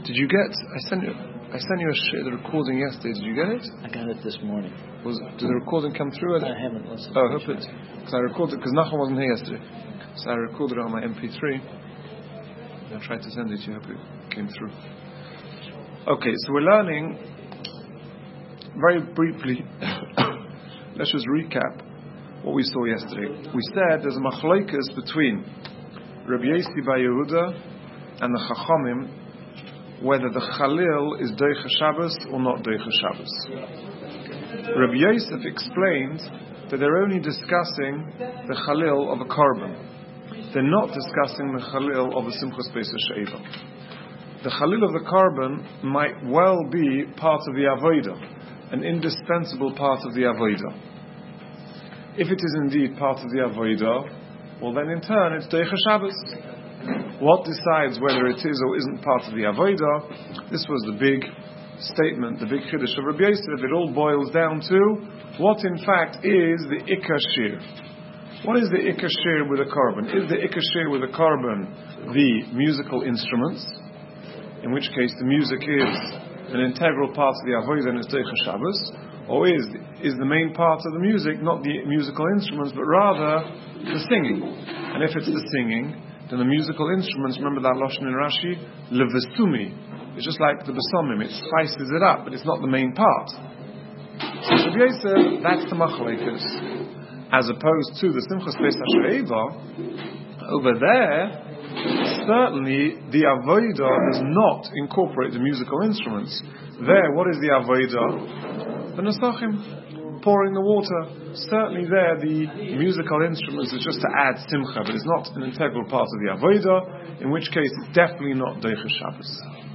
Did you get? I sent you the recording yesterday. Did you get it? I got it this morning. Did the recording come through? I haven't listened. Oh, I hope it. Because I recorded because Nachum wasn't here yesterday, so I recorded it on my MP3. I tried to send it to you. I hope it came through. Okay, so we're learning very briefly. Let's just recap what we saw yesterday. We said there's a machlokes between Rabbi Yossi Bar Yehuda and the Chachamim whether the Chalil is Doicha Shabbos or not Doicha Shabbos. Rabbi Yosef explained that they're only discussing the Chalil of a Korban. They're not discussing the Chalil of the Simchas Beis Sheva. The Chalil of the Korban might well be part of the Avodah, an indispensable part of the Avodah. If it is indeed part of the Avodah, well then in turn it's Doicha Shabbos. What decides whether it is or isn't part of the Avodah? This was the big statement, the big Chiddush of Rabbi Yosef. It all boils down to what in fact is the Ikar Shir. What is the Ikar Shir with a Korban? Is the Ikar Shir with a Korban the musical instruments, in which case the music is an integral part of the Avodah and it's Doicha Shabbos, or is the main part of the music not the musical instruments but rather the singing? And if it's the singing, then the musical instruments, remember that Lashon in Rashi, levesumi, it's just like the besomim, it spices it up, but it's not the main part. So Rabbi Yosef, that's the machlokes, as opposed to the Simchas Beis Sheva. Over there, certainly the avodah does not incorporate the musical instruments. There, what is the avodah? The nesachim, pouring the water. Certainly there, the musical instruments is just to add simcha, but it's not an integral part of the avodah, in which case it's definitely not Doicha Shabbos.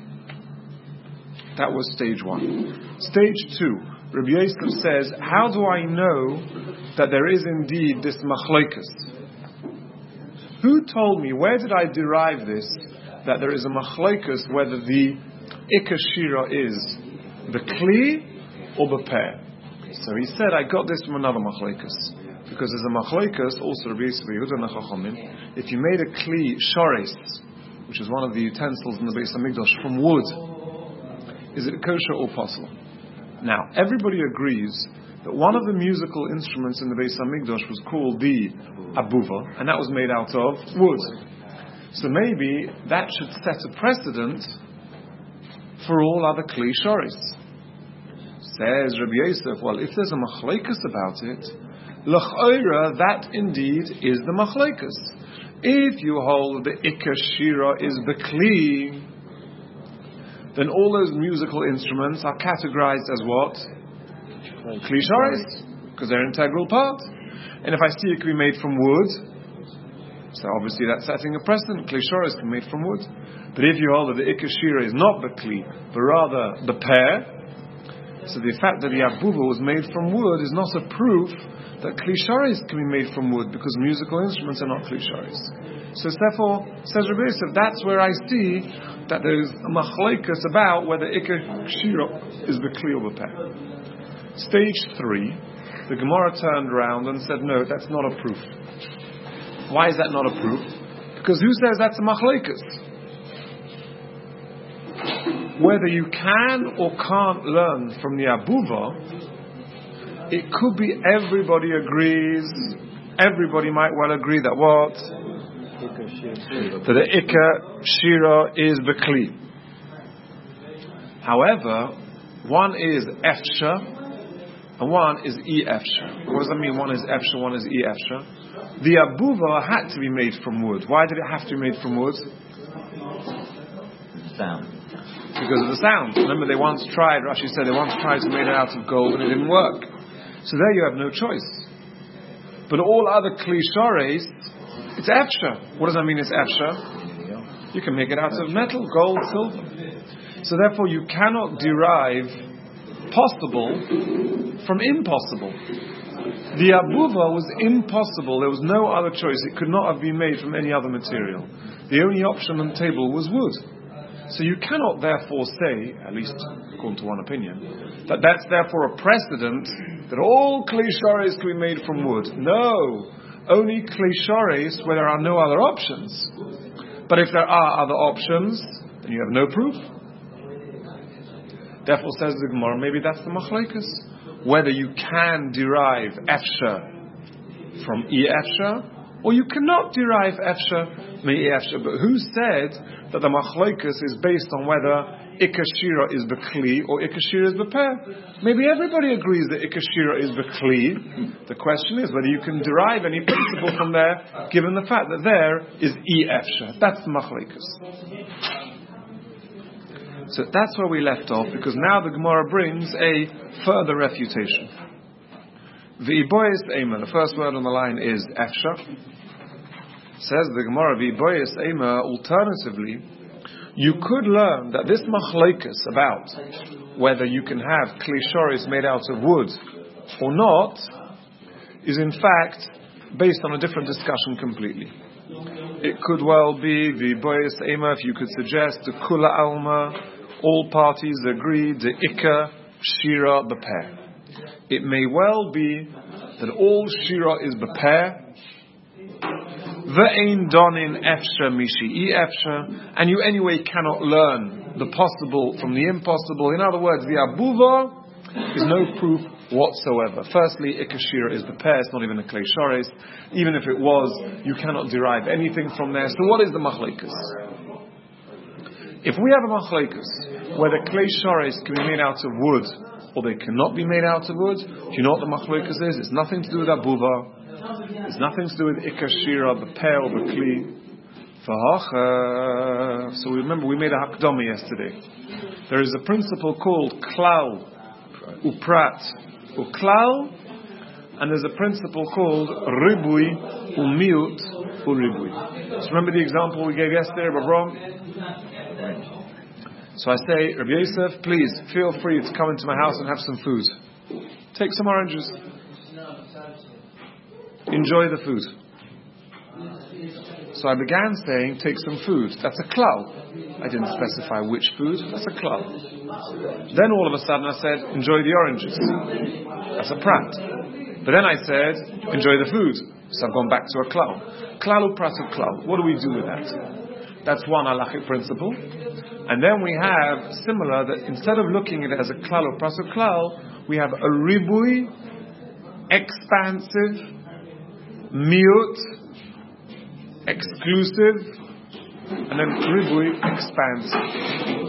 That was stage one. Stage two, Rabbi Yosef says, how do I know that there is indeed this machlokes? Who told me, where did I derive this, that there is a machlokes whether the Ikar Shira is the Kli or the Peh? So he said, I got this from another machlokes. Because there's a machlokes, also Rabbi Yossi Bar Yehuda and the Chachamim, if you made a Kli Shores, which is one of the utensils in the Beis Hamikdash, from wood, is it kosher or possible? Now, everybody agrees that one of the musical instruments in the Beis Hamikdash was called the abuva, and that was made out of wood. So maybe that should set a precedent for all other Kli Shores. Says Rabbi Yosef, well, if there's a machlokes about it, l'ch'oira, that indeed is the machlokes. If you hold the Ikar Shira is the Kli, then all those musical instruments are categorized as what? Kli Shores, because they're an integral part. And if I see it can be made from wood, so obviously that's setting a precedent. Kli Shores can be made from wood. But if you hold that the Ikar Shira is not the Kli, but rather the Peh, so the fact that the abuva was made from wood is not a proof that Kli Shores can be made from wood, because musical instruments are not Kli Shores. So therefore, says Rabbi Yosef, that's where I see that there's a machlokes about whether Ikar Shira is the Kli or the Peh. Stage 3, the Gemara turned around and said, no, that's not a proof. Why is that not a proof? Because who says that's a machlokes? Whether you can or can't learn from the abuva, it could be everybody agrees, everybody might well agree that what? That the Ikar Shira is the Kli. However, one is Efsha and one is E-Efsha. What does that mean? One is Efsha, one is E-Efsha. The abuva had to be made from wood. Why did it have to be made from wood? Sound. Because of the sound. Remember, Rashi said they once tried to make it out of gold and it didn't work. So there you have no choice. But all other Kli Shores, it's Efsha. What does that mean it's Efsha? You can make it out of metal, gold, silver. So therefore you cannot derive possible from impossible. The abuva was impossible. There was no other choice. It could not have been made from any other material. The only option on the table was wood. So you cannot therefore say, at least according to one opinion, that that's therefore a precedent that all Kli Shores can be made from wood. No, only Kli Shores where there are no other options. But if there are other options, then you have no proof. Therefore, says the Gemara, maybe that's the machlokes. Whether you can derive efsha from efsha, or you cannot derive efsha from efsha. But who said that the machlokes is based on whether ikashira is bekli or ikashira is beper? Maybe everybody agrees that ikashira is bekli. The question is whether you can derive any principle from there, given the fact that there is efsha. That's the machlokes. So that's where we left off, because now the Gemara brings a further refutation. V'iboyes ema, the first word on the line is efsha. Says the Gemara, v'iboyes ema, alternatively, you could learn that this machlokes about whether you can have kli shoris made out of wood or not is in fact based on a different discussion completely. It could well be v'iboyes ema, if you could suggest the kula alma, all parties agreed, the ikka, shira, beper. It may well be that all shira is beper, ve'ein donin efsha mishi efsha, and you anyway cannot learn the possible from the impossible. In other words, the abuva is no proof whatsoever. Firstly, ikka shira is beper, it's not even a klei shoris. Even if it was, you cannot derive anything from there. So what is the machlokes? If we have a machlokes whether klei shoris can be made out of wood or they cannot be made out of wood, do you know what the machlokes is? It's nothing to do with abuva. It's nothing to do with ikka shira, the peh or the kli. So remember, we made a hakdama yesterday. There is a principle called klal uprat uklal, and there's a principle called ribui umiut uribui. So remember the example we gave yesterday, Rabbi? So I say, Rabbi Yosef, please feel free to come into my house and have some food. Take some oranges. Enjoy the food. So I began saying, take some food. That's a klal. I didn't specify which food. That's a klal. Then all of a sudden I said, enjoy the oranges. That's a prat. But then I said, enjoy the food. So I've gone back to a klal. Klal prat klal. What do we do with that? That's one halachic principle. And then we have similar, that instead of looking at it as a klal or prasu klal, we have a ribui, expansive, miut, exclusive, and then ribui, expansive.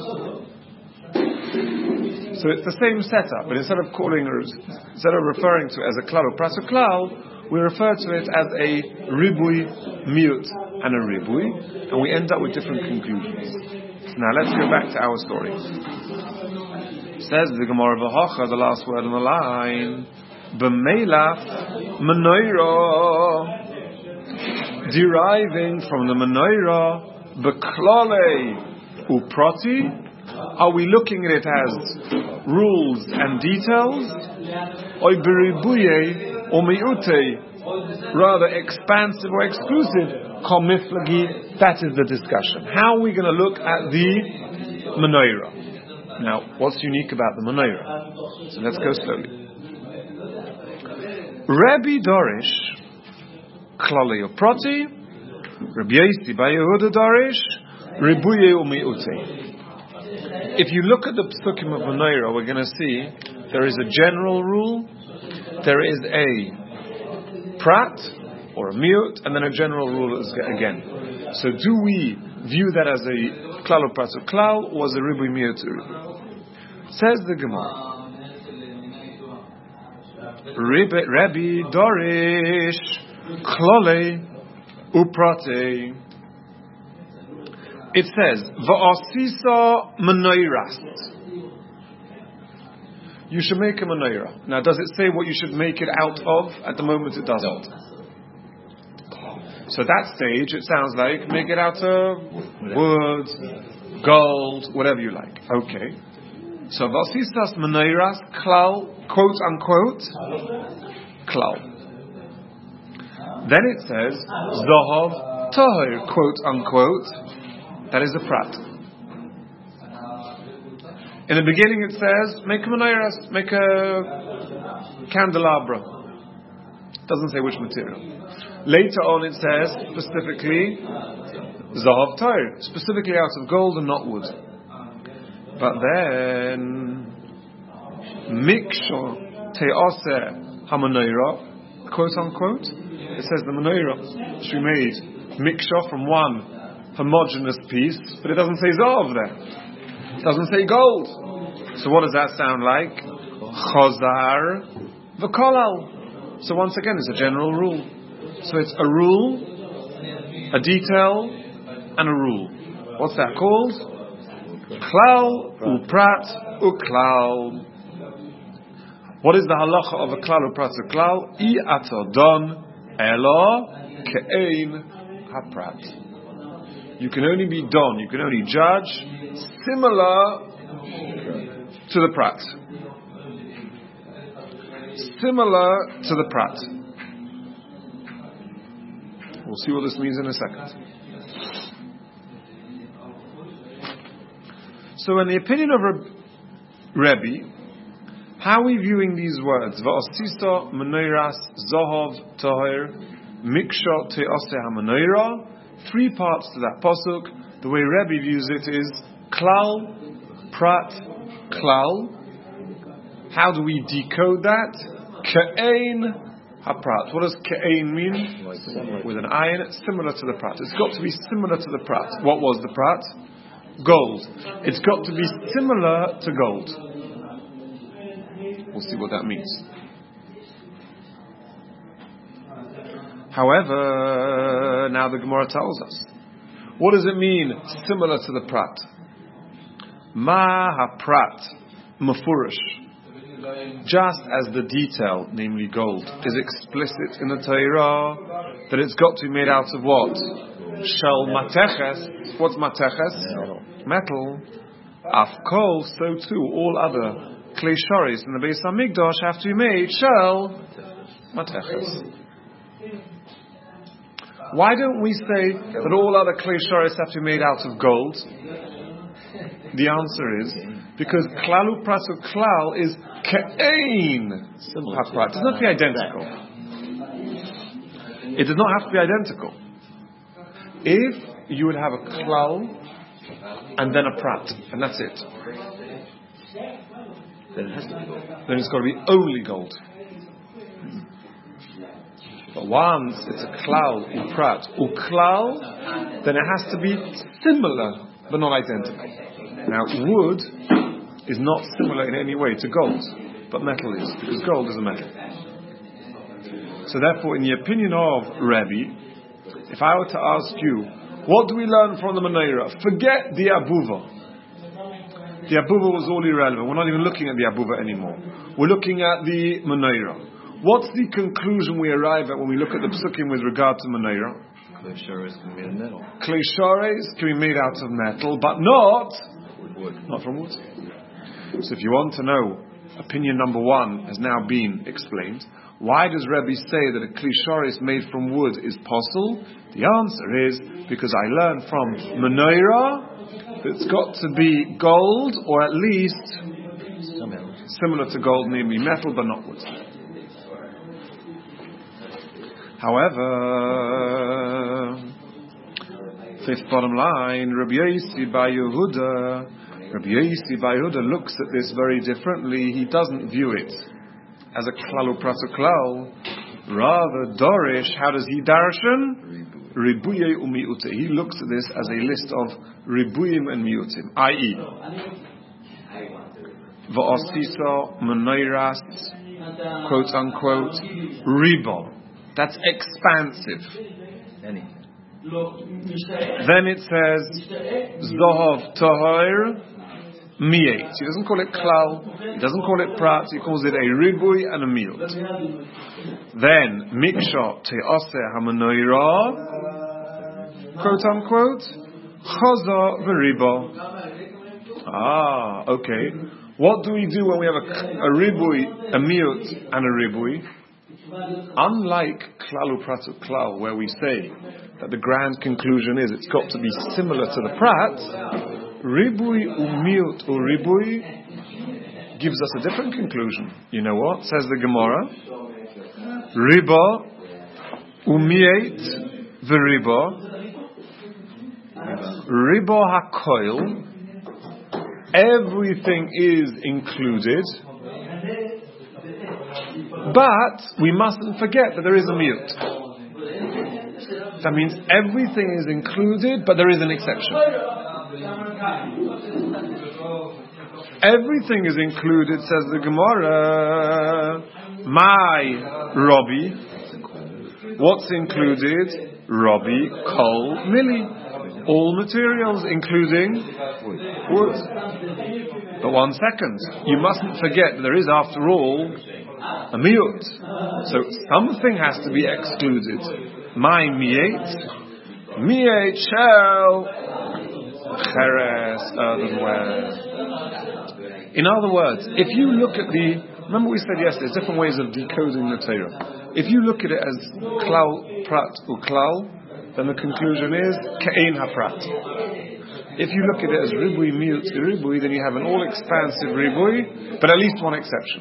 So it's the same setup, but instead of referring to it as a klal or prasu klal, we refer to it as a ribui, miut, and a ribui, and we end up with different conclusions. Now let's go back to our story. Says the Gemara v'hacha, the last word on the line, b'meilaf menorah, deriving from the menorah, b'klale uprati. Are we looking at it as rules and details, or b'ribuye or mi'ute, rather expansive or exclusive? Komiflagi, that is the discussion. How are we going to look at the menorah? Now, what's unique about the menorah? So let's go slowly. Rabbi Dorish, Klali Uprati, Rabbi Yosi Bar Yehuda Dorish, Ribuye Umiute. If you look at the psukim of menorah, we're going to see there is a general rule, there is a prat, or a miut, and then a general rule again. So do we view that as a klal or prat or klal, or as a ribui miut? Says the Gemara, Rabbi Dorish klale uprate. It says va'asisa menorah. You should make a menorah. Now, does it say what you should make it out of? At the moment, it doesn't. So at that stage, it sounds like make it out of wood, gold, whatever you like. Okay. So vasisas menorahs klal, quote unquote, klal. Then it says zahav tahir, quote unquote. That is a prat. In the beginning, it says make a menorah, make a candelabra. Doesn't say which material. Later on it says specifically Zahav Tair, specifically out of gold and not wood. But then, Miksho Te'aseh HaMenorah, quote unquote, it says the menorah should be made Miksho from one homogeneous piece, but it doesn't say Zahav there. It doesn't say gold. So what does that sound like? Chazar v'kolal. So once again, it's a general rule. So it's a rule, a detail, and a rule. What's that called? Klal uprat uklal. What is the halacha of a klal uprat uklal? I atodon elo ke'ein haprat. You can only be done, you can only judge similar to the prat. Similar to the prat. We'll see what this means in a second. So in the opinion of Rebbe, how are we viewing these words? Va'asisa menorahs zohov tahir miksha te'aseh ha'menorah. 3 parts to that pasuk. The way Rebbe views it is klal, prat, klal. How do we decode that? Ke'ein haprat. What does ke'ein mean? With an ayin, it's similar to the prat. It's got to be similar to the prat. What was the prat? Gold. It's got to be similar to gold. We'll see what that means. However, now the Gemara tells us, what does it mean, similar to the prat? Ma ha-prat, mafurish. Just as the detail, namely gold, is explicit in the Torah, that it's got to be made out of what? Shel mateches. What's mateches? Metal. Afkol, so too, all other klei sharis in the Beis Hamikdash have to be made shel mateches. Why don't we say that all other klei sharis have to be made out of gold? The answer is because klalu prasu klal is ke'ein haprat. It does not have to be identical. It does not have to be identical. If you would have a klal and then a prat, and that's it, then it has to be gold. Then it's got to be only gold. But once it's a klal, uprat, uklal, then it has to be similar but not identical. Now, wood is not similar in any way to gold, but metal is, because gold is a metal. So therefore, in the opinion of Rebbe, if I were to ask you, what do we learn from the menorah? Forget the abuva. The abuva was all irrelevant. We're not even looking at the abuva anymore. We're looking at the menorah. What's the conclusion we arrive at when we look at the psukim with regard to menorah? Klei sharis can be made of metal. Klei sharis can be made out of metal, but not from wood. So if you want to know, opinion number 1 has now been explained. Why does Rebbe say that a klei sharis made from wood is possible? The answer is because I learned from menorah that it's got to be gold, or at least similar to gold, namely metal, but not wood. However, 5th bottom line, Rabbi Yosi Bar Yehuda looks at this very differently. He doesn't view it as a klal uprasa klal. Rather, Dorish, how does he darshan? Ribuye umiute. He looks at this as a list of ribuyim and miutim, i.e., va'asisa menorahs, quote unquote, ribo. That's expansive. Then it says Zohov Tahir Mi'et. He doesn't call it klal, he doesn't call it prat, he calls it a ribui and a miut. Then Miksha Te'aseh HaMenorah, quote unquote, Chaza V'ribo. Okay. What do we do when we have a ribui, a miut, and a ribui? Unlike klalu pratu klal, where we say that the grand conclusion is it's got to be similar to the prat, ribui umiut or ribui gives us a different conclusion. You know what? Says the Gemara, riba umiet v'riba riba hakoil everything is included, but we mustn't forget that there is a miyut. That means everything is included, but there is an exception. Everything is included, says the Gemara. My Rabbi. What's included? Rabbi, Kol, Mili. All materials, including wood. But 1 second. You mustn't forget that there is, after all, a miyut. So something has to be excluded. My miyet. Miyet shall cheres earthenware. In other words, if you look at remember we said yesterday, there's different ways of decoding the Torah. If you look at it as klal, prat, or klal, then the conclusion is ke'ein haprat. If you look at it as ribui miyut ribui, then you have an all-expansive ribui, but at least one exception.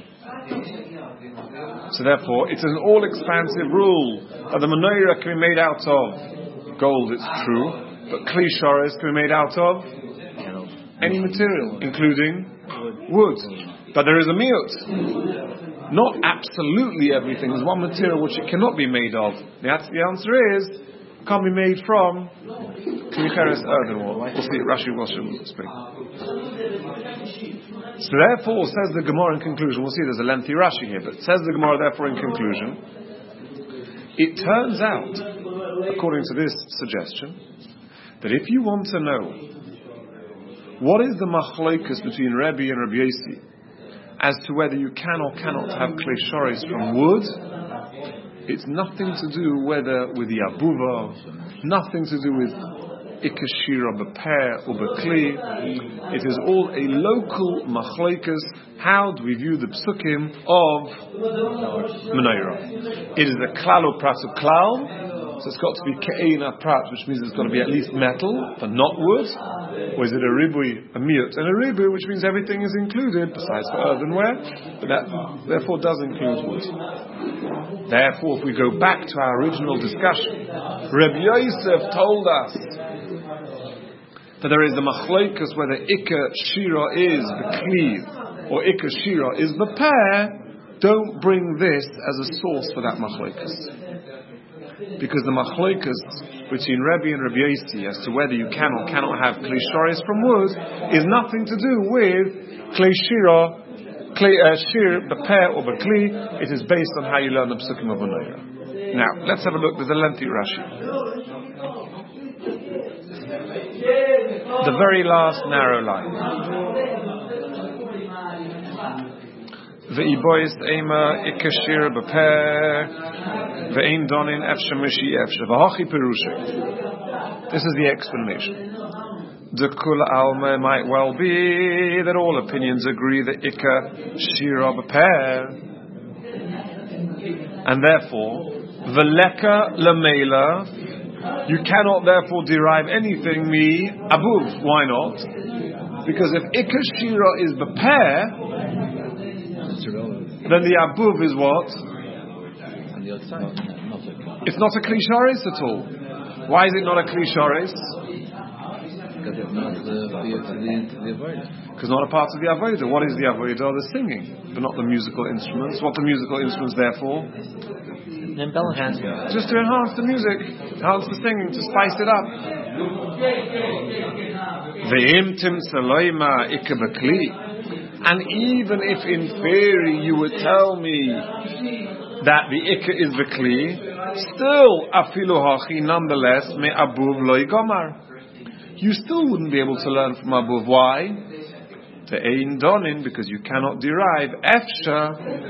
So therefore, it's an all-expansive rule that the menorah can be made out of gold, it's true, but kli shares can be made out of any material, including wood. But there is a miyut. Not absolutely everything. There's one material which it cannot be made of. The answer is, it can't be made from kli cheres earthenware. We'll see it. Rashi will speak. So therefore, says the Gemara in conclusion, we'll see there's a lengthy Rashi here, but says the Gemara therefore in conclusion, it turns out, according to this suggestion, that if you want to know what is the machlokes between Rebbe and Rabbi Yossi as to whether you can or cannot have klei sharis from wood, it's nothing to do whether with the abuva, nothing to do with ikashira b'per or b'kli. It is all a local machlokes. How do we view the psukim of menorah? It is a klal or prat of klal, so it's got to be ke'ein prat, which means it's got to be at least metal, but not wood. Or is it a ribui, a miyut, and a ribui, which means everything is included besides for earthenware, but that therefore does include wood. Therefore, if we go back to our original discussion, Rabbi Yosef told us that there is the machlokes whether ikka shira is the kli or ikka shira is the pair. Don't bring this as a source for that machlokes, because the machlokes between Rebbe and Rabbi Yossi as to whether you can or cannot have klei sharis from wood is nothing to do with klei shira, shir b'peh or b'kli. It is based on how you learn the psukim of menorah. Now let's have a look. There's a lengthy Rashi. The very last narrow line. Ve'ibois ema ikashir b'peh ve'ein donin efshe mishi efshe v'hachi perusha. This is the explanation. The kul alma might well be that all opinions agree that ikka shira b'peh, and therefore v'leka lamela. You cannot therefore derive anything mi abuv. Why not? Because if ikka shira is b'peh, then the abuv is what? It's not a kli sharis at all. Why is it not a kli sharis? Because not a part of the avodah. What is the avodah? The singing, but not the musical instruments. What the musical instruments there for? Just to enhance the music, enhance the singing, to spice it up. And even if in theory you would tell me that the ikka is the kli, still afilu hachi, nonetheless me abuv loy gomar. You still wouldn't be able to learn from abuv. Why? The ein donin, because you cannot derive efsha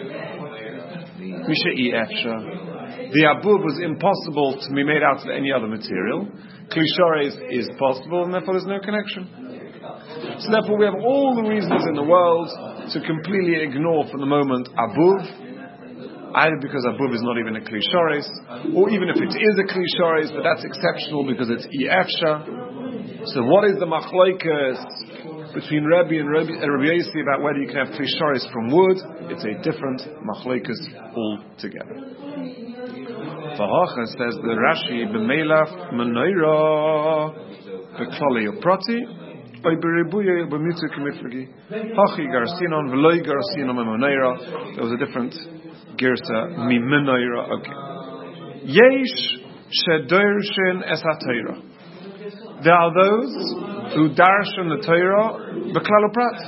mishai efsha. The abuv was impossible to be made out of any other material. Kli sharis is possible, and therefore there's no connection. So therefore we have all the reasons in the world to completely ignore for the moment abuv, either because abuv is not even a kli sharis, or even if it is a kli sharis, but that's exceptional because it's efsha. So what is the machlokes between Rebbe and Rabbi Yossi about whether you can have kli sharis from wood? It's a different machlokes altogether. Vahacha says the Rashi b'meilaf menorah b'klali uprati by beribuye b'mitzvah k'miflagi. Hachi garsinon v'loy garsinon memoneira. There was a different girsa mimeneira. Okay. Yesh shedorshin es haTorah. There are those who darshan the Torah b'klal uprat.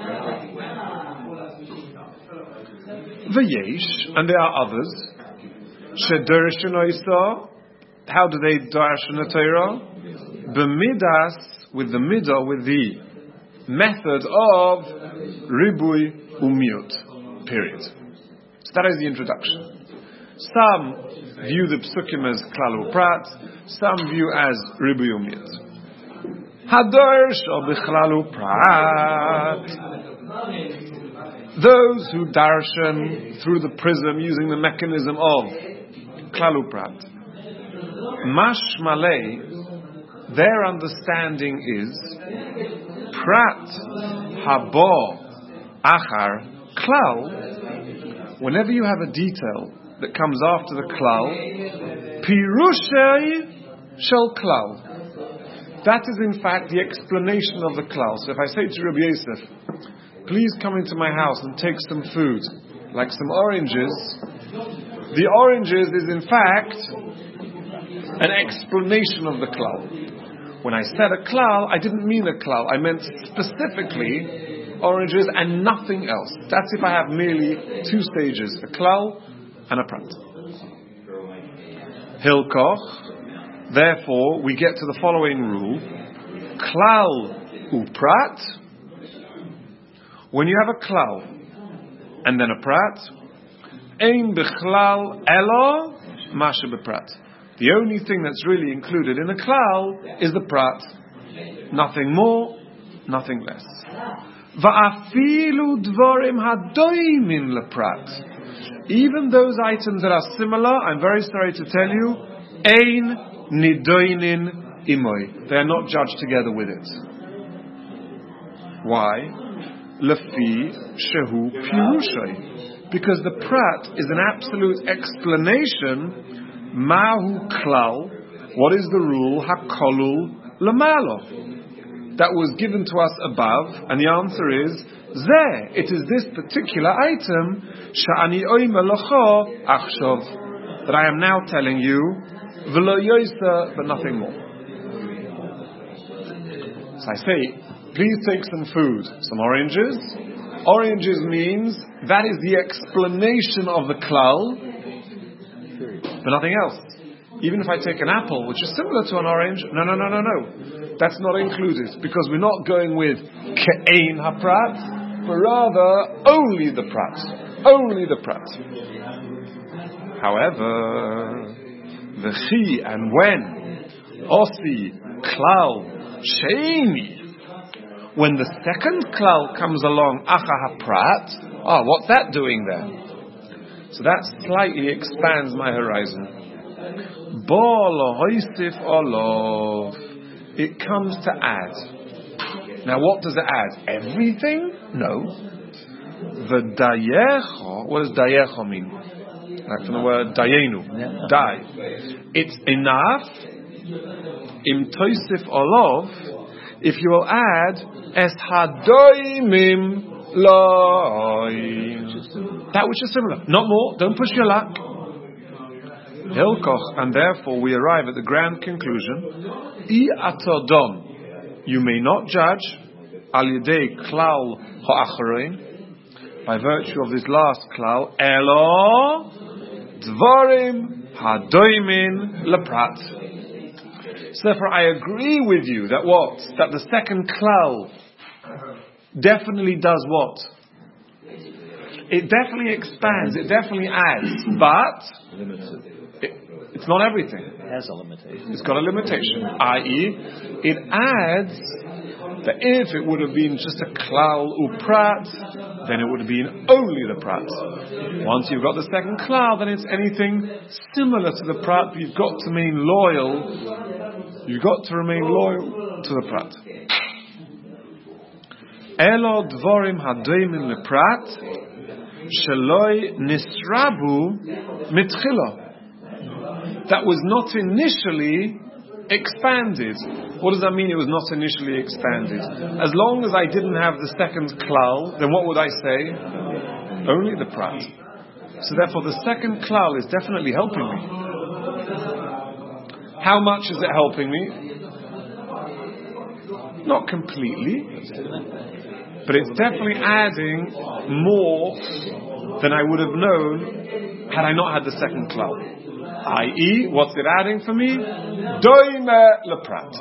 V'yesh, and there are others shedorshin oisa. How do they darshan the Torah? B'midas, with the midah, with the method of ribui umiut. Period. So that is the introduction. Some view the psukim as klal uprat, some view as ribui umiut. Hadarsh or b'chlal uprat. Those who darshan through the prism using the mechanism of klal uprat. Mashmalei, their understanding is prat habo achar klal. Whenever you have a detail that comes after the klal, pirushei shel klal. That is in fact the explanation of the klal. So if I say to Rabbi Yosef, please come into my house and take some food, like some oranges, the oranges is in fact an explanation of the klal. When I said a klal, I didn't mean a klal. I meant specifically oranges and nothing else. That's if I have merely two stages, a klal and a prat. Hilkoch. Therefore, we get to the following rule. Klal uprat. When you have a klal and then a prat, ein bichlal elo mashe beprat. The only thing that's really included in a klal is the prat. Nothing more, nothing less. Va'afilu dvorim hadoimin leprat. Even those items that are similar, I'm very sorry to tell you, ein nidoinin imoy. They are not judged together with it. Why? Lefi shehu pirushai. Because the prat is an absolute explanation. Mahu klal. What is the rule? Hakolul lamalo. That was given to us above, and the answer is zeh. It is this particular item sha'ani oimer locho achshov, that I am now telling you, v'lo yosa, but nothing more. So I say, please take some food, some oranges. Oranges means that is the explanation of the klal, but nothing else. Even if I take an apple, which is similar to an orange, no. That's not included, because we're not going with ke'ein haprat, but rather only the prat. Only the prat. However, v'chi, and when, osi, klal, sheini, when the second klal comes along, acha haprat, what's that doing there? So that slightly expands my horizon. It comes to add. Now what does it add? Everything? No. The dayecho, what does dayecho mean? Like from the word dayenu, die. It's enough, im toisif olov, if you will add, es hadoimim loy. That which is similar. Not more, don't push your luck. Hilkoch, and therefore we arrive at the grand conclusion. I atodon, you may not judge al yedei klal ha'acharein, by virtue of this last klal, elo dvarim hadoimin leprat. So therefore I agree with you that what? That the second klal definitely does what? It definitely expands, it definitely adds, but it's not everything. It has a limitation. It's got a limitation, i.e., it adds that if it would have been just a klal uprat, then it would have been only the prat. Once you've got the second klal, then it's anything similar to the prat, but you've got to remain loyal. You've got to remain loyal to the prat. Elo dvorim hadoimin leprat sheloi nisrabu mitchila. That was not initially expanded. What does that mean? It was not initially expanded. As long as I didn't have the second klal, then what would I say? Only the prat. So therefore, the second klal is definitely helping me. How much is it helping me? Not completely, but it's definitely adding more than I would have known had I not had the second klal. I.e., what's it adding for me? Doime leprat.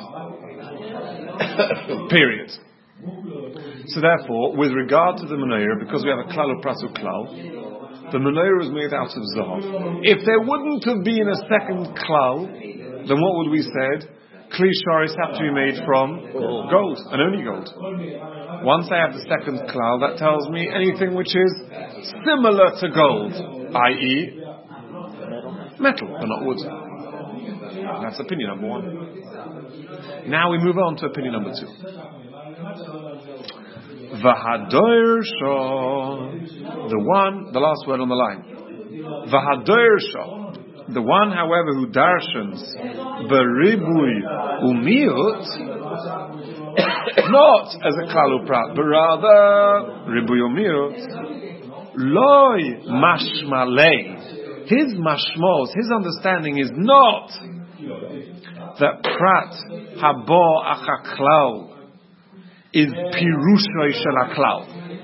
Period. So therefore, with regard to the menorah, because we have a klal upratu klal, the menorah is made out of zahav. If there wouldn't have been a second klal, then what would we said? Kli sharis have to be made from gold, and only gold. Once I have the second klal, that tells me anything which is similar to gold, i.e., metal, but not wood. That's opinion number one. Now we move on to opinion number two. V'hadoir shah, the last word on the line. V'hadoir shah, the one, however, who darshans beribui umiut, not as a klal uprat, but rather ribui umiut, loy mashmalei. His mashmos, his understanding is not that prat habo achaklal is pirushay shel haklal.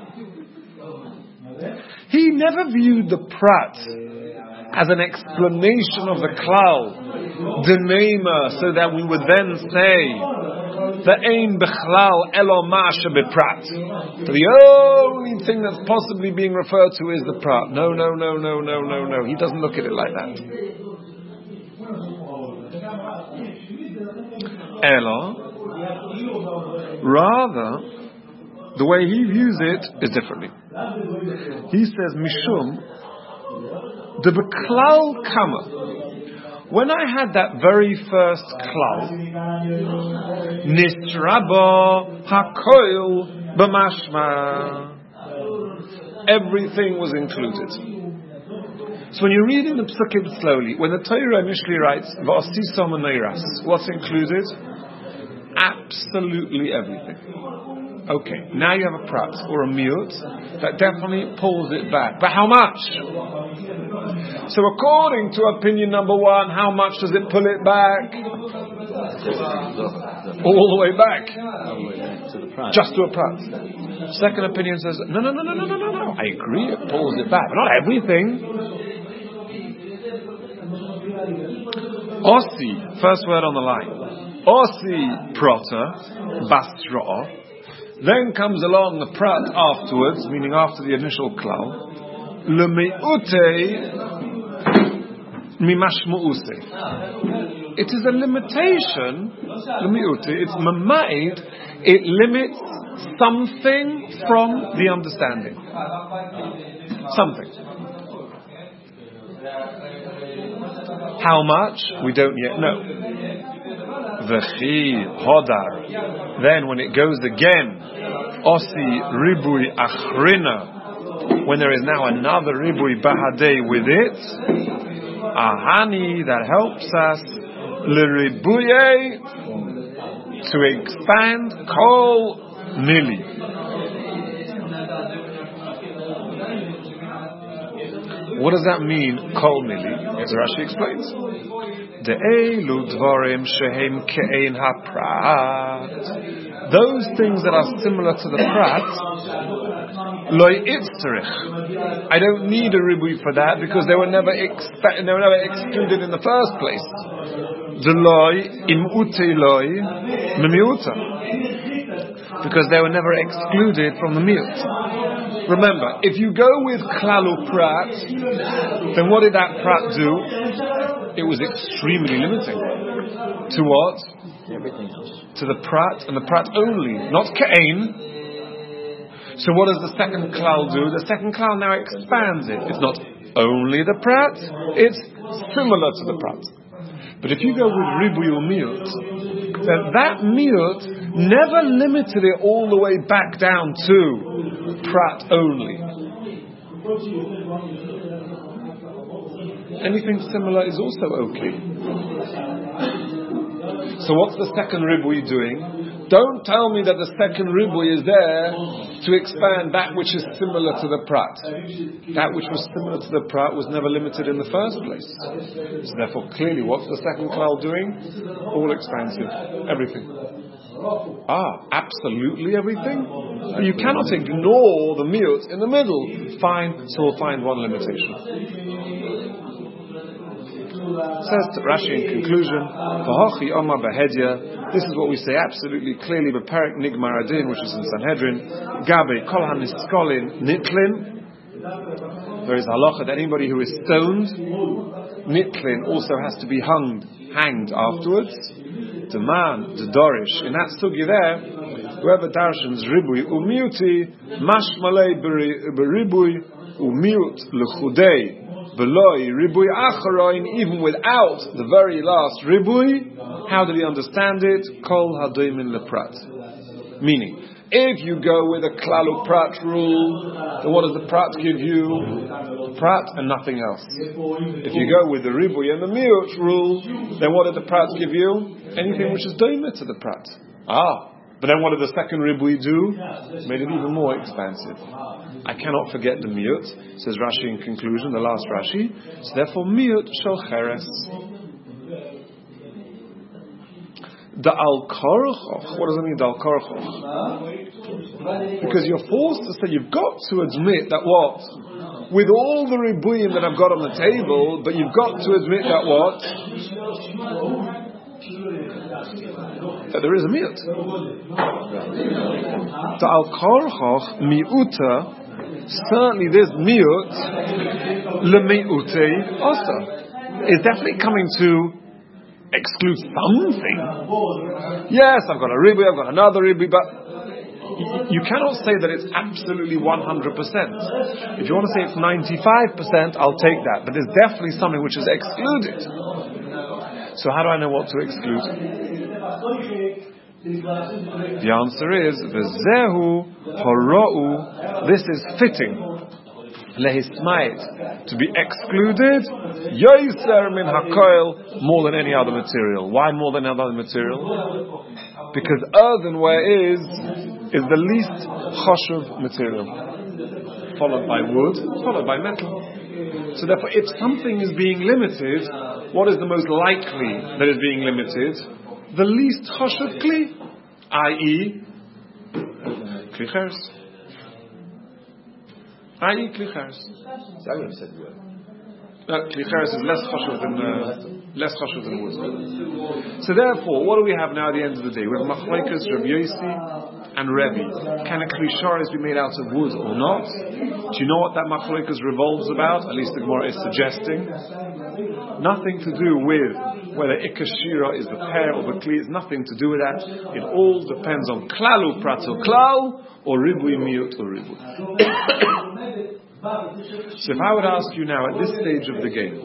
He never viewed the prat as an explanation of the klal, the nema, so that we would then say the ain bechlal elo ma'asha beprat. The only thing that's possibly being referred to is the prat. No. He doesn't look at it like that. Elo, rather, the way he views it is differently. He says mishum the beklal kama. When I had that very first klal, nisrabo hakoil b'mashma, everything was included. So when you're reading the psukim slowly, when the Torah initially writes v'osisom neiras, what's included? Absolutely everything. Okay, now you have a prat or a miut that definitely pulls it back. But how much? So according to opinion number one, how much does it pull it back? All the way back. Just to a prat. Second opinion says, no. I agree, it pulls it back. But not everything. Osi, first word on the line. Osi prota, basra. Then comes along the prat afterwards, meaning after the initial klal. L'me'ute mimashmu'use. It is a limitation. L'me'ute, it's mama'id. It limits something from the understanding. Something. How much? We don't yet know. V'chi hodar. Then when it goes again, osi ribui achrina, when there is now another ribui bahadei with it, ahani, that helps us, l'ribuye, to expand kol nili. What does that mean, kol nili? As Rashi explains. De'elu dvarim shehem ke'ein haprat. Those things that are similar to the prat, loy itzterich. I don't need a ribui for that because they were never excluded in the first place. Deloy imute loy memiuta, because they were never excluded from the miut. Remember, if you go with klalu prat, then what did that prat do? It was extremely limiting. To what? Everything else. To the prat, and the prat only, not ka'ain. So what does the second klal do? The second klal now expands it. It's not only the prat, it's similar to the prat. But if you go with ribuy miut, then that miut never limited it all the way back down to prat only. Anything similar is also okay. So what's the second ribui doing? Don't tell me that the second ribui is there to expand that which is similar to the prat. That which was similar to the prat was never limited in the first place. So therefore, clearly, what's the second klal doing? All expansive, everything. Absolutely everything? You cannot ignore the miut in the middle. Fine, so we'll find one limitation. Says Rashi in conclusion, V'hochi Omar Behedya. This is what we say absolutely clearly. Beperek Nigmar Adin, which is in Sanhedrin. Gabe Kol HaNiskolin Nitlin. There is halacha that anybody who is stoned, Nitlin, also has to be hanged afterwards. The man, the Dorish. In that sugi there, whoever darshans Ribui Umiuti, Mashmalei Beribui Umiut L'chudei. Beloi ribui acharoin, even without the very last ribui. How did he understand it? Kol hadoimin leprat. Meaning, if you go with a klalu prat rule, then what does the prat give you? Prat and nothing else. If you go with the ribui and the miut rule, then what did the prat give you? Anything which is doimah to the prat. But then what did the second ribui do? Made it even more expansive. I cannot forget the miut, says Rashi in conclusion, the last Rashi. So therefore, miut shel cheres. Da'al korchoch. What does it mean, da'al korchoch? Because you're forced to say, you've got to admit that what? With all the ribuyim that I've got on the table, but you've got to admit that what? That there is a miut. Da'al korchoch miuta. Certainly this miut lemiute also is definitely coming to exclude something. Yes, I've got a ribui, I've got another ribui, but you cannot say that it's absolutely 100%. If you want to say it's 95%, I'll take that. But there's definitely something which is excluded. So how do I know what to exclude? The answer is V'zehu hora'u. This is fitting. Lehismait, to be excluded. Yoser min hakoil, more than any other material. Why more than other material? Because earthenware is the least choshev material, followed by wood, followed by metal. So therefore, if something is being limited, what is the most likely that is being limited? The least choshev kli, i.e. kli cheres. I.e. kli cheres. So I would have said wood. Kli cheres is less choshev than wood. So therefore, what do we have now at the end of the day? We have machlokes Rabbi Yossi and Rebbe. Can a kli cheres be made out of wood or not? Do you know what that machlokes revolves about? At least the Gemara is suggesting. Nothing to do with whether ikashira is the pair or the kli. It's nothing to do with that. It all depends on klalu prato klal or ribui miut or ribui. So if I would ask you now at this stage of the game,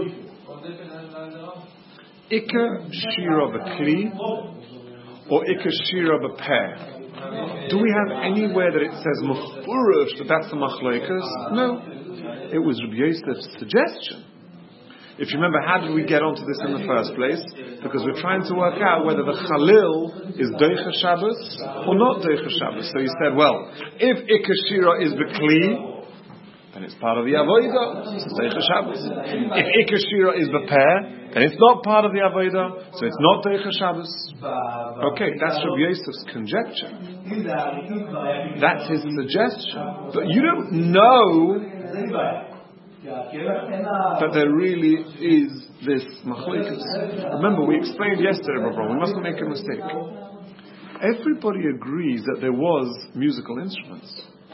ikashira b'kli or ikashira b'pair, do we have anywhere that it says mufurish that that's the machlokes? No. It was Rabbi Yosef's suggestion. If you remember, how did we get onto this in the first place? Because we're trying to work out whether the Chalil is Doicha Shabbos or not Doicha Shabbos. So he said, well, if Ikashira is the Kli, then it's part of the Avodah, so it's Doicha Shabbos. If Ikashira is the pair, then it's not part of the Avodah, so it's not Doicha Shabbos. Okay, that's Rabbi Yosef's conjecture. That's his suggestion. But you don't know that there really is this machlokes. Remember, we explained yesterday, Rabbi, we mustn't make a mistake. Everybody agrees that there was musical instruments.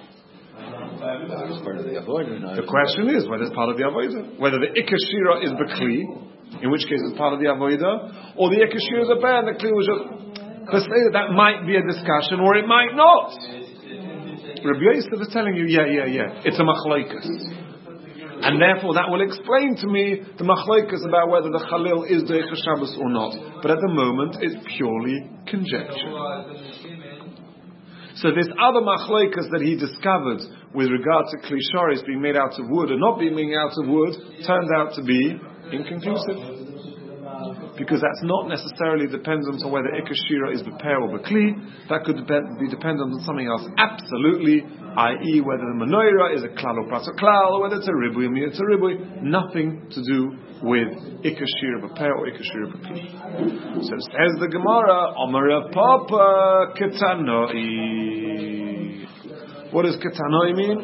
The question is whether it's part of the avodah, whether the ikashira is the kli, in which case it's part of the avodah, or the ikashira is a band. The kli was just. Let's say that might be a discussion, or it might not. Rabbi Yosef is telling you, yeah, it's a machlokes. And therefore, that will explain to me the machlokes about whether the Chalil is Doicha Shabbos or not. But at the moment, it's purely conjecture. So this other machlokes that he discovered with regard to Kli Sharis being made out of wood and not being made out of wood turned out to be inconclusive. because that's not necessarily dependent on whether Ikar Shira is Beper or Bekli. That could be dependent on something else absolutely, i.e. whether the menorah is a klal or prat or klal, or whether it's a ribui or it's a ribui. Nothing to do with Ikar Shira Beper or Ikar Shira Bekli. So says the Gemara, Omar Papa Ketanoi. What does Ketanoi mean?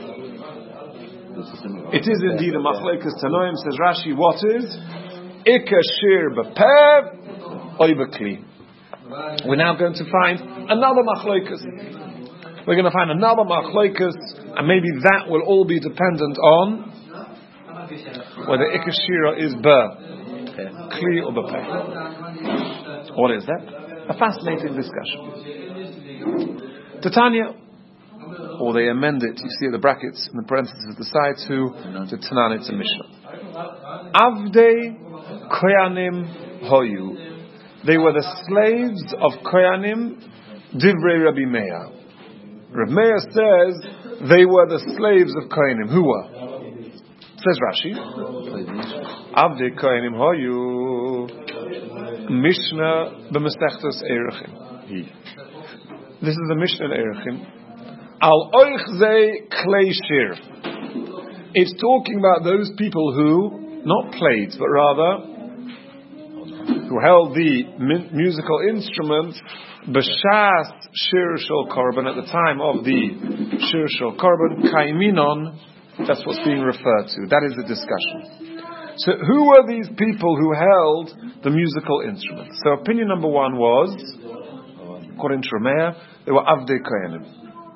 It is indeed a machlekes Tanoim, says Rashi. What is Ikar Shir Beper or Bekli? We're now going to find another machlekes. We're going to find another machlekes, and maybe that will all be dependent on whether Ikar Shira is Bekli or Beper. What is that? A fascinating discussion. Titania. Or they amend it, you see at the brackets and the parentheses at the side, to Tanan, it's a Mishnah. Avdei Koyanim Hoyu. They were the slaves of Koyanim, Divrei Rabbi Meir. Rabbi Meir says they were the slaves of Koyanim. Who were? Says Rashi. Avdei Koyanim Hoyu. Mishnah b'Masechtas Erechim. This is the Mishnah in Erechim. Al oichzei klei shir. It's talking about those people who, not played, but rather who held the musical instrument b'shas shir shel korban, at the time of the shir shel korban, kaiminon. That's what's being referred to. That is the discussion. So who were these people who held the musical instruments? So opinion number one was, according to Rameir, they were Avdei Koyanim.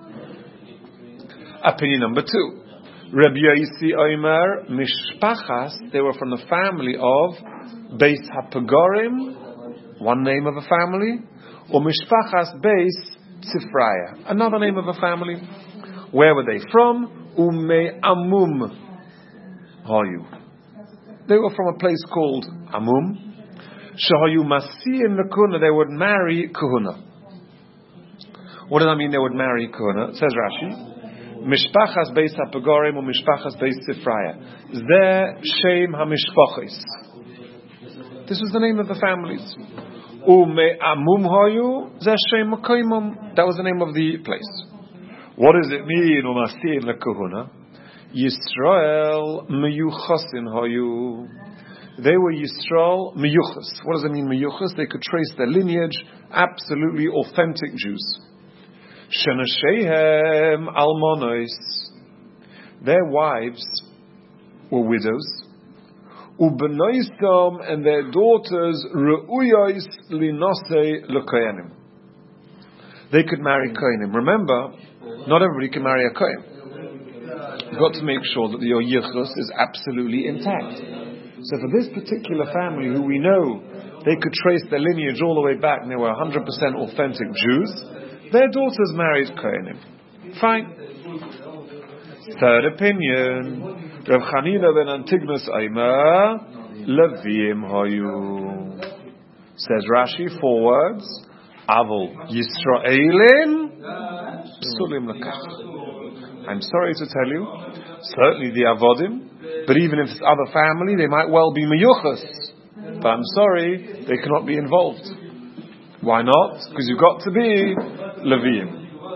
Opinion number two, Rabbi Yosi Omer Mishpachas, they were from the family of Beis HaPegorim, one name of a family, or Mishpachas Beis Tzifraya, another name of a family. Where were they from? Ume Amum Hayu. They were from a place called Amum. Shahayu Masiim Lekuna, they would marry Kahuna. What does that mean, they would marry Kahuna? It says Rashi, Mishpachas Beis HaPegorim or Mishpachas Beis Tzifraya. Zeh Shem HaMishpachis. This was the name of the families. Ume Amum Hayu, Zeh Shem HaKoimum. That was the name of the place. What does it mean, Umasiim Lekahuna? Yisrael Meyuchasin Hayu. They were Yisrael Meyuchas. What does it mean, Meyuchas? They could trace their lineage, absolutely authentic Jews. Shenashehem almonos. Their wives were widows. Ubenoistom, and their daughters reuyos linosei lekoyanim. They could marry koyanim. Remember, not everybody can marry a kohen. You've got to make sure that your yichus is absolutely intact. So for this particular family, who we know they could trace their lineage all the way back, and they were 100% authentic Jews, their daughters married Kohanim. Fine. Third opinion, Rav Chanina ben Antigonus Aimer, Levim Hayu. Says Rashi, 4 words, Avol Yisraelim Psulim Lakach. I'm sorry to tell you, certainly the Avodim, but even if it's other family, they might well be Meyuchas. But I'm sorry, they cannot be involved. Why not? Because you've got to be Levim.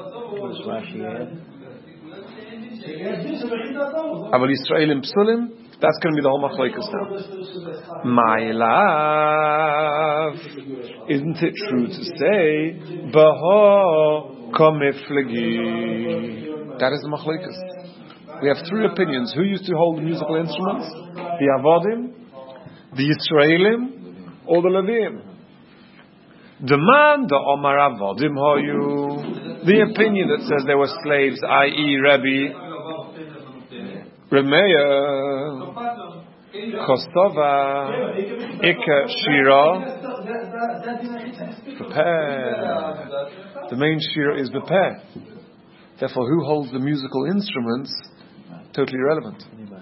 Aval Yisraelim Psulim, that's going to be the whole machlokes now. My love, isn't it true to say, Baha Komiflegi? That is the machlokes. We have 3 opinions. Who used to hold the musical instruments? The Avodim, the Yisraelim, or the Levim? Demand the Omar Avodim Hoyu. The opinion that says there were slaves, i.e. Rabbi Meir, Kostova, Ikar Shira, Beper. The main Shira is Beper. Therefore, who holds the musical instruments? Totally irrelevant.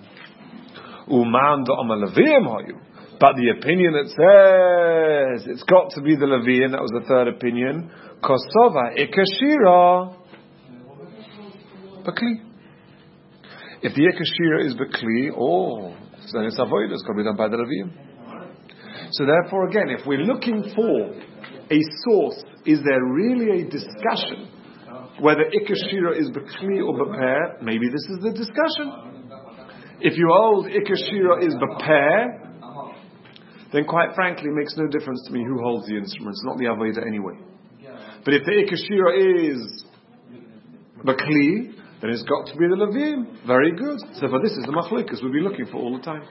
Uman da'ama Levim hayu. But the opinion that says it's got to be the Levim, that was the third opinion. Kosova Ikar Shira Bekli. If the Ikar Shira is Bekli, then it's avoid. It's got to be done by the Levim. So therefore, again, if we're looking for a source, is there really a discussion whether Ikar Shira is B'kli or B'per? Maybe this is the discussion. If you hold Ikar Shira is B'per, then quite frankly it makes no difference to me who holds the instruments, not the Avodah anyway. But if the Ikar Shira is B'kli, then it's got to be the Levim. Very good. So for this is the Machlokas we'll be looking for all the time.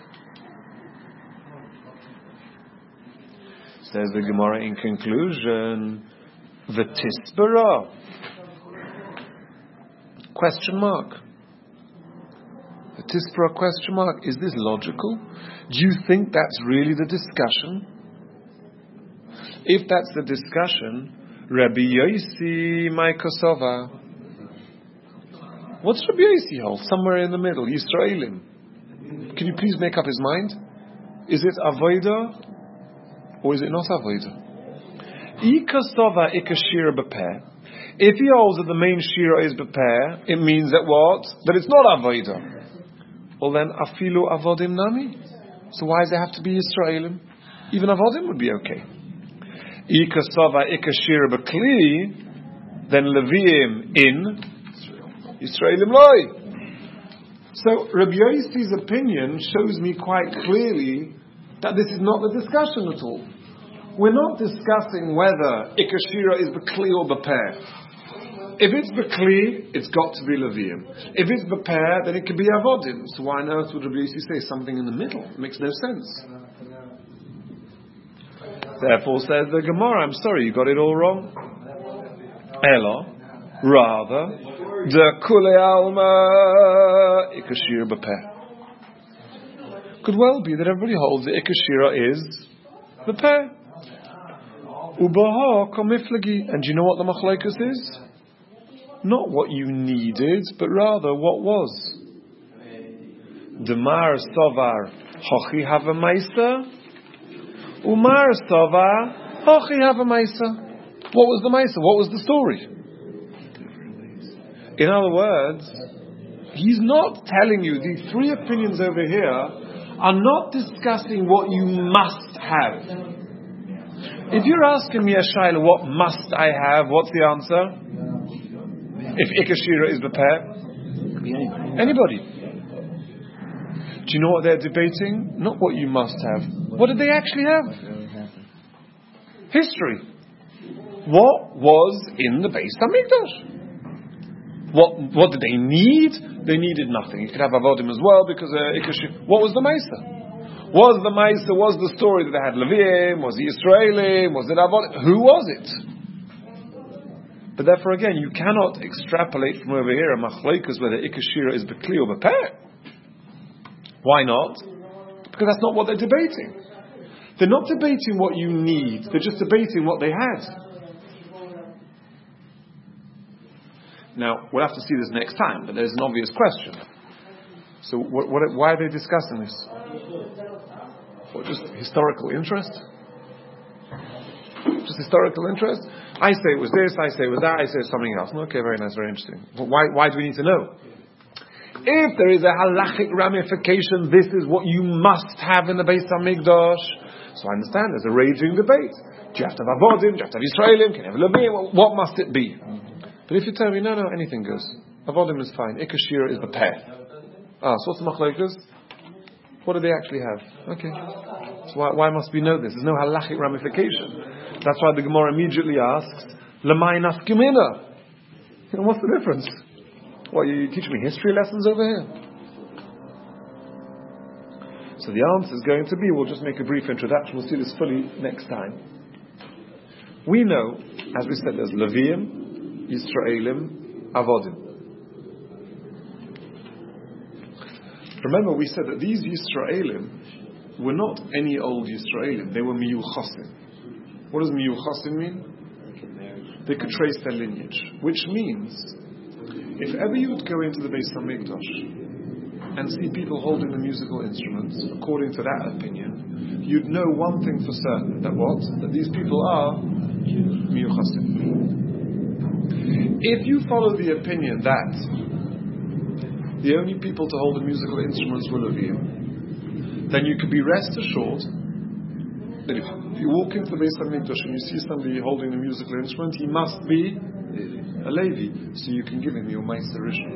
Says the Gemara in conclusion, V'tisbara. Question mark. V'tisbara question mark. Is this logical? Do you think that's really the discussion? If that's the discussion, Rabbi Yossi my Kosova. What's Rabbi Yossi hold? Somewhere in the middle, Yisraelim. Can you please make up his mind? Is it Avodah? Or is it not Avodah? Ikasova ikashira b'peh. If he holds that the main shira is b'peh, it means that what? That it's not Avodah. Well then, afilu avodim nami. So why does it have to be Yisraelim? Even avodim would be okay. Ikasova ikashira b'kli, then leviim in Yisraelim loy. So Rabbi Yossi's opinion shows me quite clearly that this is not the discussion at all. We're not discussing whether Ikar Shira is B'kli or B'per. If it's B'kli, it's got to be Levium. If it's B'per, then it can be Avodim. So why on earth would Rabbi Yossi say something in the middle? It makes no sense. Therefore says the Gemara, I'm sorry, you got it all wrong. Elo, rather, the Kule Alma Ikar Shira B'per. Could well be that everybody holds that Ikar Shira is B'per. Ubaha komiflagi. And do you know what the machlokes is? Not what you needed, but rather what was. Demar Sovar Hochi Hava Maisa. Umar Sovar Hochi Hava Maisa. What was the Maisa? What was the story? In other words, he's not telling you, these three opinions over here are not discussing what you must have. If you're asking me, Ashayla, what must I have? What's the answer? If Ikar Shira is B'per? Anybody. Do you know what they're debating? Not what you must have. What did they actually have? History. What was in the Beis HaMikdash? What did they need? They needed nothing. You could have Avodim as well because Ikar Shira. What was the Maisa? Was the Maisa, was the story that they had Leviim, was it Yisraelim, was it Avodim? Who was it? But therefore again, you cannot extrapolate from over here a machlokes whether Ikar Shira is B'kli or B'per. Why not? Because that's not what they're debating. They're not debating what you need, they're just debating what they had. Now, we'll have to see this next time, but there's an obvious question. So why are they discussing this? What, just historical interest? Just historical interest? I say it was this, I say it was that, I say it's something else. Okay, very nice, very interesting. But why do we need to know? If there is a halachic ramification, this is what you must have in the Beis HaMikdash. So I understand, there's a raging debate. Do you have to have Avodim? Do you have to have Yisraelim? Can you have Levim? What must it be? But if you tell me, no, anything goes. Avodim is fine. Ikar Shira is B'per. So what's the machlokes? What do they actually have? Okay. So why must we know this? There's no halachic ramification. That's why the Gemara immediately asks, Lamai nafkimina. What's the difference? What, you teach me history lessons over here? So the answer is going to be, we'll just make a brief introduction, we'll see this fully next time. We know, as we said, there's Leviim, Yisraelim, Avodim. Remember, we said that these Yisraelim were not any old Yisraelim, they were Miyuchasim. What does Miyuchasim mean? They could trace their lineage. Which means, if ever you would go into the Beis HaMikdash and see people holding the musical instruments, according to that opinion, you'd know one thing for certain, that what? That these people are Miyuchasim. If you follow the opinion that the only people to hold the musical instruments were Leviim, then you could be rest assured that if you walk into the Beis HaMikdash and you see somebody holding a musical instrument, he must be a Levi, so you can give him your Meiser Rishon.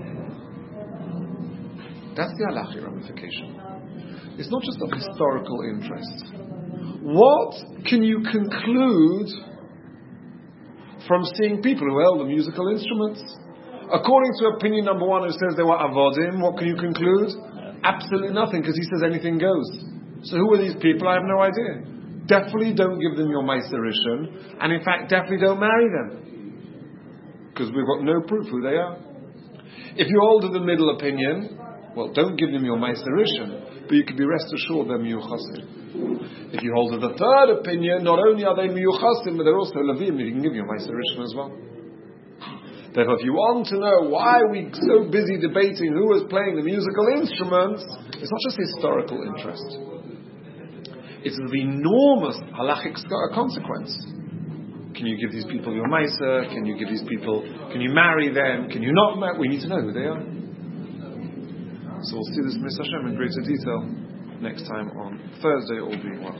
That's the halachic ramification. It's not just of historical interest. What can you conclude from seeing people who held the musical instruments? According to opinion number one, who says they were avodim, what can you conclude? Absolutely nothing, because he says anything goes. So who are these people? I have no idea. Definitely don't give them your Meiser Rishon, and in fact, definitely don't marry them, because we've got no proof who they are. If you hold to the middle opinion, well, don't give them your Meiser Rishon, but you can be rest assured they're miyuchasim. If you hold to the third opinion, not only are they miyuchasim, but they're also levim. You can give your Meiser Rishon as well. Therefore, if you want to know why we're so busy debating who was playing the musical instruments, it's not just historical interest. It's of enormous halachic consequence. Can you give these people your Meiser? Can you give these people? Can you marry them? Can you not marry? We need to know who they are. So we'll see this Miss Hashem in greater detail next time on Thursday, all being well.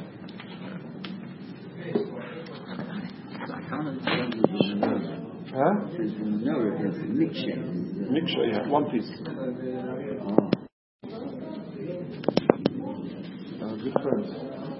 Huh? Mixture, yeah, one piece. Good friends.